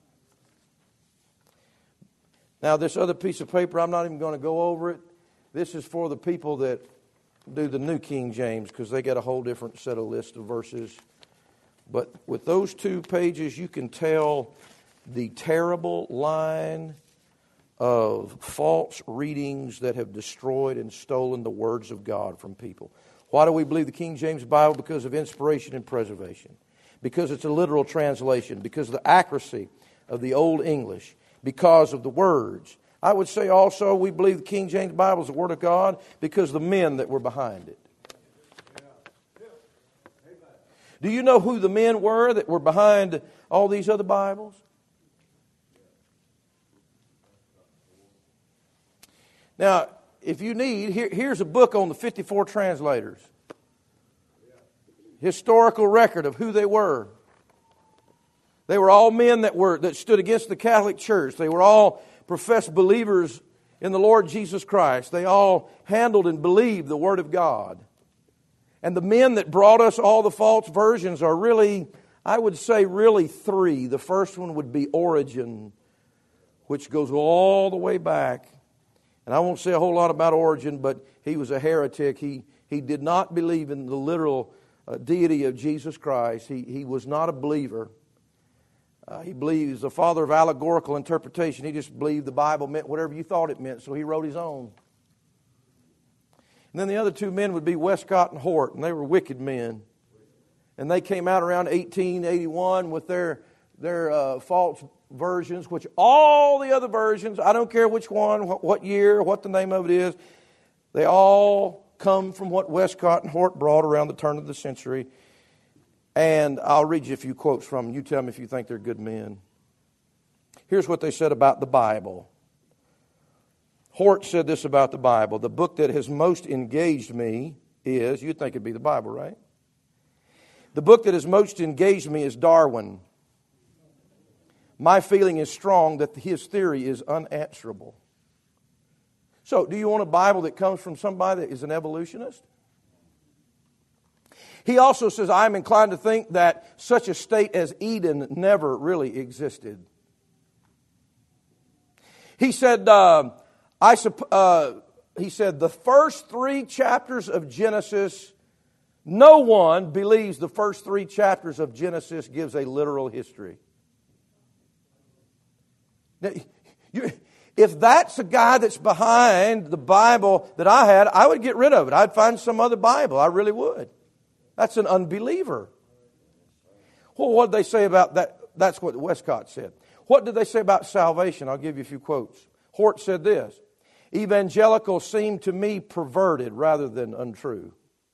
Now, this other piece of paper, I'm not even going to go over it. This is for the people that do the New King James, because they got a whole different set of list of verses. But with those two pages, you can tell the terrible line of false readings that have destroyed and stolen the words of God from people. Why do we believe the King James Bible? Because of inspiration and preservation. Because it's a literal translation. Because of the accuracy of the Old English. Because of the words. I would say also we believe the King James Bible is the Word of God because of the men that were behind it. Do you know who the men were that were behind all these other Bibles? Now, if you need, here's a book on the 54 translators. Historical record of who they were. They were all men that stood against the Catholic Church. They were all professed believers in the Lord Jesus Christ. They all handled and believed the Word of God. And the men that brought us all the false versions are really, I would say, really three. The first one would be Origen, which goes all the way back. And I won't say a whole lot about Origen, but he was a heretic. He did not believe in the literal deity of Jesus Christ. He was not a believer. He believes the father of allegorical interpretation. He just believed the Bible meant whatever you thought it meant, so he wrote his own. And then the other two men would be Westcott and Hort, and they were wicked men. And they came out around 1881 with their false versions, which all the other versions, I don't care which one, what year, what the name of it is, they all come from what Westcott and Hort brought around the turn of the century. And I'll read you a few quotes from them. You tell me if you think they're good men. Here's what they said about the Bible. Hort said this about the Bible. The book that has most engaged me is, you'd think it'd be the Bible, right? The book that has most engaged me is Darwin. My feeling is strong that his theory is unanswerable. So, do you want a Bible that comes from somebody that is an evolutionist? He also says, I am inclined to think that such a state as Eden never really existed. He said, the first 3 chapters of Genesis, no one believes the first 3 chapters of Genesis gives a literal history. Now, if that's the guy that's behind the Bible that I had, I would get rid of it. I'd find some other Bible. I really would. That's an unbeliever. Well, what did they say about that? That's what Westcott said. What did they say about salvation? I'll give you a few quotes. Hort said this: evangelicals seem to me perverted rather than untrue.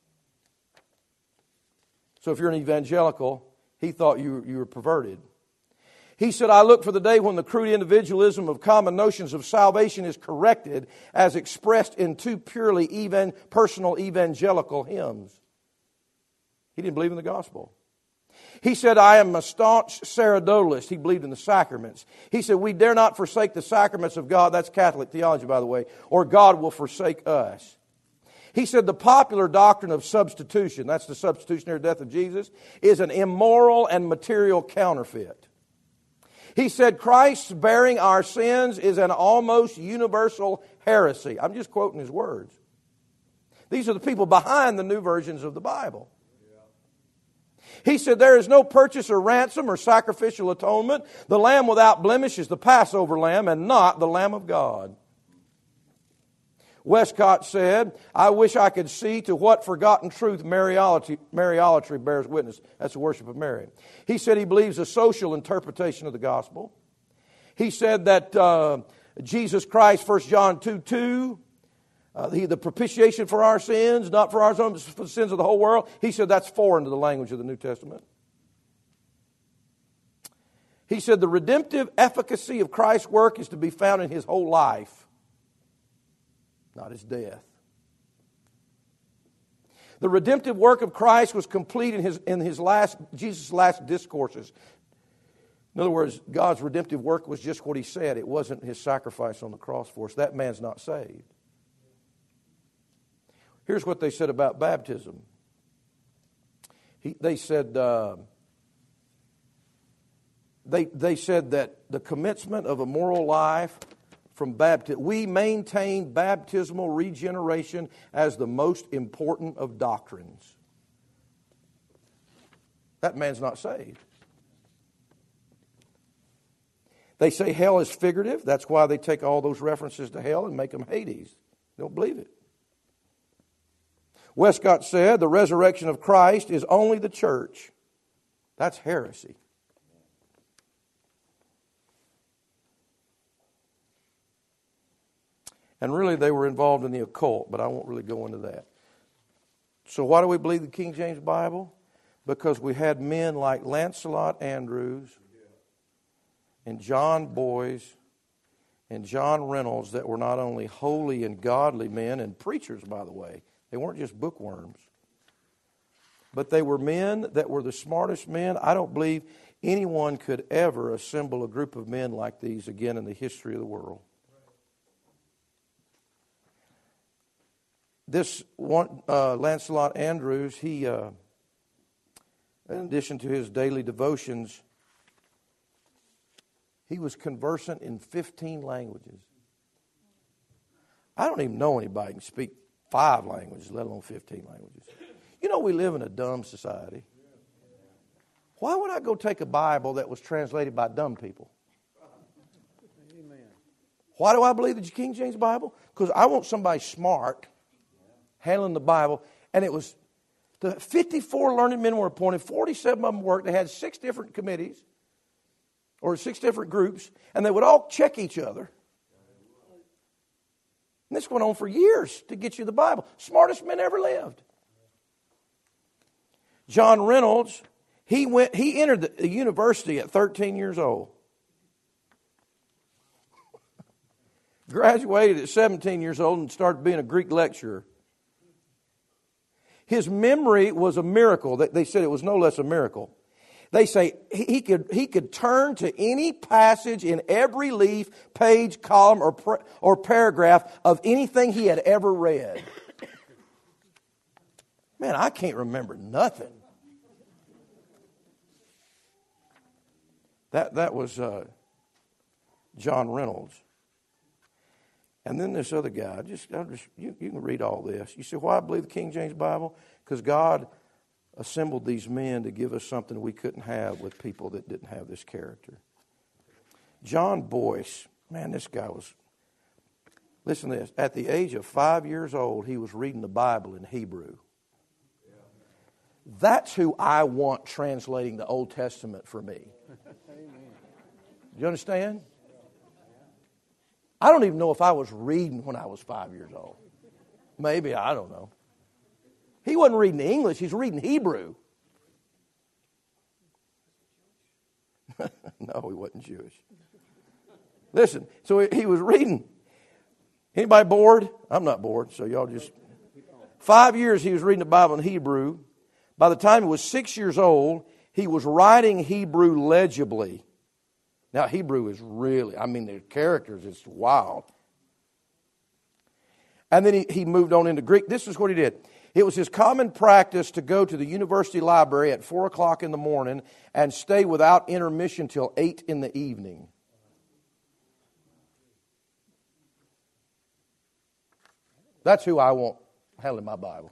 So if you're an evangelical, he thought you were perverted. He said, I look for the day when the crude individualism of common notions of salvation is corrected as expressed in 2 purely personal evangelical hymns. He didn't believe in the gospel. He said, I am a staunch sacerdotist. He believed in the sacraments. He said, we dare not forsake the sacraments of God. That's Catholic theology, by the way. Or God will forsake us. He said, the popular doctrine of substitution, that's the substitutionary death of Jesus, is an immoral and material counterfeit. He said, Christ bearing our sins is an almost universal heresy. I'm just quoting his words. These are the people behind the new versions of the Bible. He said, there is no purchase or ransom or sacrificial atonement. The lamb without blemish is the Passover lamb and not the Lamb of God. Westcott said, I wish I could see to what forgotten truth Mariolatry bears witness. That's the worship of Mary. He said he believes a social interpretation of the gospel. He said that Jesus Christ, 1 John 2:2, the propitiation for our sins, not for our own, but for the sins of the whole world. He said that's foreign to the language of the New Testament. He said the redemptive efficacy of Christ's work is to be found in his whole life, not his death. The redemptive work of Christ was complete in Jesus' last discourses. In other words, God's redemptive work was just what he said. It wasn't his sacrifice on the cross for us. That man's not saved. Here's what they said about baptism. They said that the commencement of a moral life from baptism, we maintain baptismal regeneration as the most important of doctrines. That man's not saved. They say hell is figurative. That's why they take all those references to hell and make them Hades. They don't believe it. Westcott said the resurrection of Christ is only the church. That's heresy. And really they were involved in the occult, but I won't really go into that. So why do we believe the King James Bible? because we had men like Lancelot Andrewes and John Boyce and John Reynolds that were not only holy and godly men and preachers, by the way. They weren't just bookworms. But they were men that were the smartest men. I don't believe anyone could ever assemble a group of men like these again in the history of the world. This one, Lancelot Andrewes, he, in addition to his daily devotions, he was conversant in 15 languages. I don't even know anybody who can speak 5 languages, let alone 15 languages. You know, we live in a dumb society. Why would I go take a Bible that was translated by dumb people? Why do I believe the King James Bible? Because I want somebody smart handling the Bible. And it was, the 54 learned men were appointed, 47 of them worked. They had 6 different committees, or 6 different groups, and they would all check each other. And this went on for years to get you the Bible. Smartest men ever lived. John Reynolds, he entered the university at 13 years old. Graduated at 17 years old and started being a Greek lecturer. His memory was a miracle. They said it was no less a miracle. They say he could turn to any passage in every leaf, page, column, or paragraph of anything he had ever read. Man, I can't remember nothing. That was John Reynolds. And then this other guy, you can read all this. You say, why I believe the King James Bible? Because God assembled these men to give us something we couldn't have with people that didn't have this character. John Boyce, man, this guy was, listen to this, at the age of 5 years old, he was reading the Bible in Hebrew. That's who I want translating the Old Testament for me. Do you understand? I don't even know if I was reading when I was 5 years old. Maybe, I don't know. He wasn't reading English, he's reading Hebrew. No, he wasn't Jewish. Listen, so he was reading. Anybody bored? I'm not bored, so y'all just... 5 years he was reading the Bible in Hebrew. By the time he was 6 years old, he was writing Hebrew legibly. Now, Hebrew is really, the characters, it's wild. And then he moved on into Greek. This is what he did. It was his common practice to go to the university library at 4 o'clock in the morning and stay without intermission till 8 in the evening. That's who I want handling my Bible.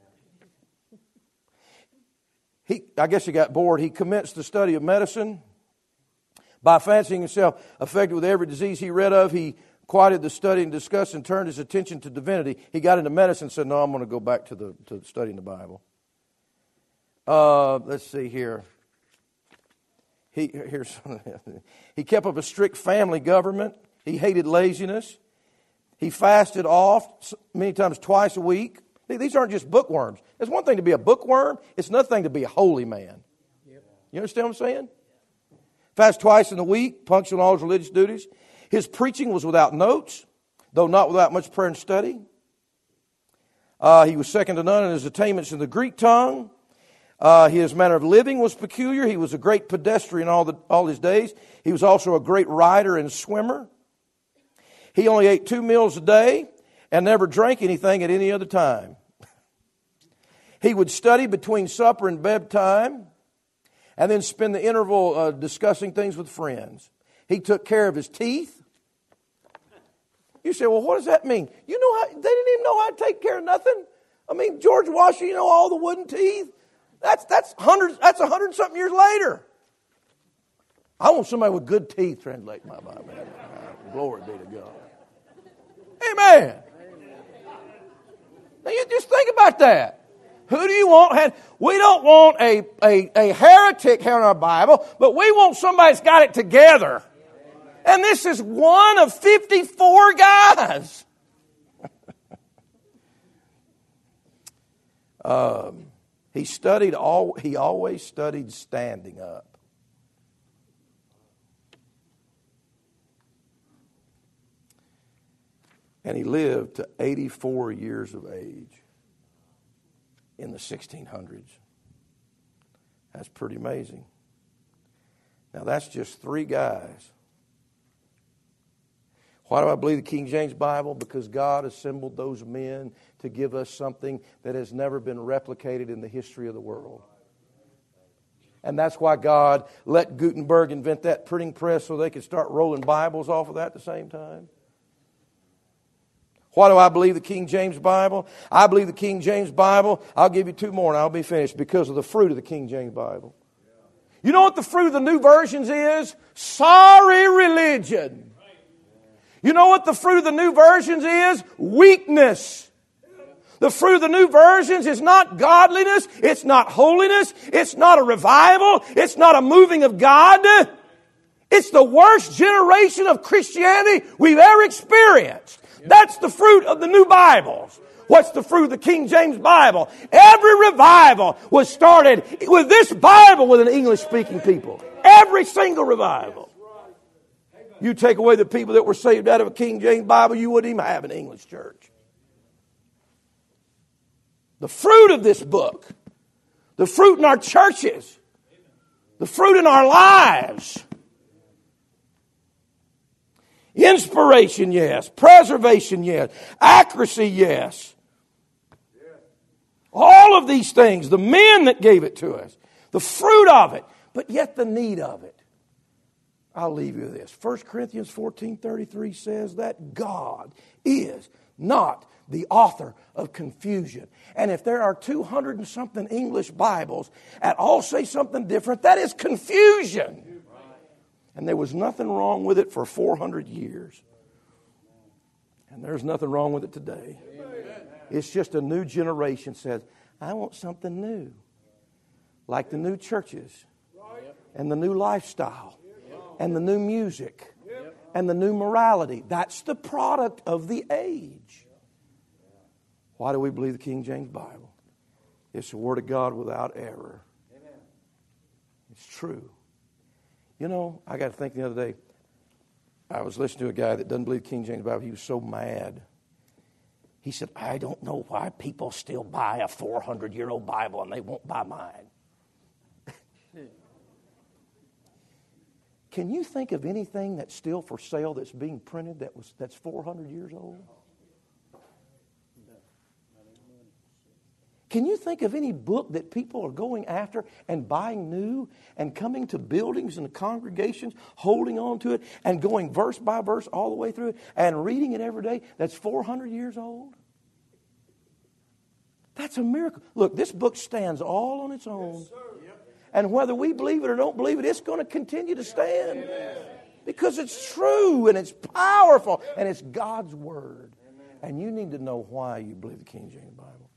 I guess he got bored. He commenced the study of medicine. By fancying himself affected with every disease he read of, he quieted the study and discussed and turned his attention to divinity. He got into medicine and said, no, I'm going to go back to studying the Bible. Let's see here. He kept up a strict family government. He hated laziness. He fasted oft, many times twice a week. These aren't just bookworms. It's one thing to be a bookworm. It's another thing to be a holy man. Yep. You understand what I'm saying? Fast twice in the week, punctual in all his religious duties. His preaching was without notes, though not without much prayer and study. He was second to none in his attainments in the Greek tongue. His manner of living was peculiar. He was a great pedestrian all his days. He was also a great rider and swimmer. He only ate 2 meals a day and never drank anything at any other time. He would study between supper and bedtime, and then spend the interval discussing things with friends. He took care of his teeth. You say, well, what does that mean? You know, they didn't even know how to take care of nothing. George Washington, all the wooden teeth. That's 100-something years later. I want somebody with good teeth translate my Bible. Glory be to God. Amen. Now you just think about that. Who do you want? We don't want a heretic here in our Bible, but we want somebody that's got it together. And this is one of 54 guys. He always studied standing up. And he lived to 84 years of age in the 1600s. That's pretty amazing. Now, that's just 3 guys. Why do I believe the King James Bible? Because God assembled those men to give us something that has never been replicated in the history of the world. And that's why God let Gutenberg invent that printing press so they could start rolling Bibles off of that at the same time. Why do I believe the King James Bible? I believe the King James Bible. I'll give you 2 more and I'll be finished. Because of the fruit of the King James Bible. You know what the fruit of the new versions is? Sorry religion. You know what the fruit of the new versions is? Weakness. The fruit of the new versions is not godliness. It's not holiness. It's not a revival. It's not a moving of God. It's the worst generation of Christianity we've ever experienced. That's the fruit of the new Bibles. What's the fruit of the King James Bible? Every revival was started with this Bible with an English-speaking people. Every single revival. You take away the people that were saved out of a King James Bible, you wouldn't even have an English church. The fruit of this book, the fruit in our churches, the fruit in our lives. Inspiration, yes. Preservation, yes. Accuracy, yes. All of these things, the men that gave it to us, the fruit of it, but yet the need of it. I'll leave you with this. 1 Corinthians 14:33 says that God is not the author of confusion. And if there are 200 and something English Bibles that all say something different, that is confusion. And there was nothing wrong with it for 400 years. And there's nothing wrong with it today. It's just a new generation says, I want something new. Like the new churches and the new lifestyle. And the new music. And the new morality. That's the product of the age. Why do we believe the King James Bible? It's the Word of God without error. It's true. You know, I got to think the other day. I was listening to a guy that doesn't believe the King James Bible. He was so mad. He said, I don't know why people still buy a 400-year-old Bible and they won't buy mine. Can you think of anything that's still for sale that's being printed that's 400 years old? Can you think of any book that people are going after and buying new and coming to buildings and congregations, holding on to it and going verse by verse all the way through it and reading it every day that's 400 years old? That's a miracle. Look, this book stands all on its own. And whether we believe it or don't believe it, it's going to continue to stand. Because it's true and it's powerful and it's God's Word. And you need to know why you believe the King James Bible.